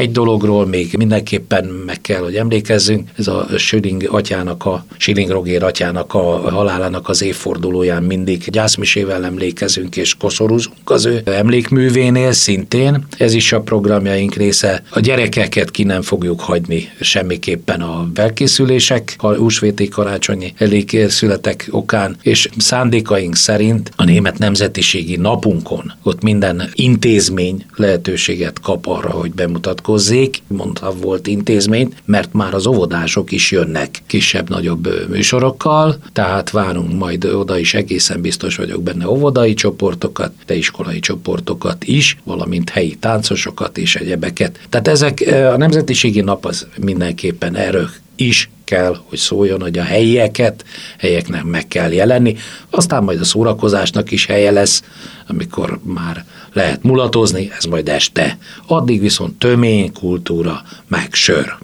egy dologról még mindenképpen meg kell, hogy emlékezzünk, ez a Schilling Roger atyának a halálának az évfordulóján mindig gyászmisével emlékezünk és koszorúzunk az ő emlékművénél szintén. Ez is a programjaink része. A gyerekeket ki nem fogjuk hagyni semmiképpen a felkészülések, a húsvéti karácsonyi előkészületek okán, és szándékaink szerint a német nemzetiségi napunkon ott minden intézmény lehetőséget kap arra, hogy bemutatkozzék. Mondta volt intézményt, mert már az óvodások is jönnek kisebb-nagyobb műsorokkal, tehát várunk majd oda is, egészen biztos vagyok benne, óvodai csoportokat, de iskolai csoportokat is, valamint helyi táncosokat és egyebeket. Tehát ezek a nemzetiségi nap az mindenképpen erről is kell, hogy szóljon, hogy a helyeknek meg kell jelenni, aztán majd a szórakozásnak is helye lesz, amikor már lehet mulatozni, ez majd este. Addig viszont tömény, kultúra, meg sör.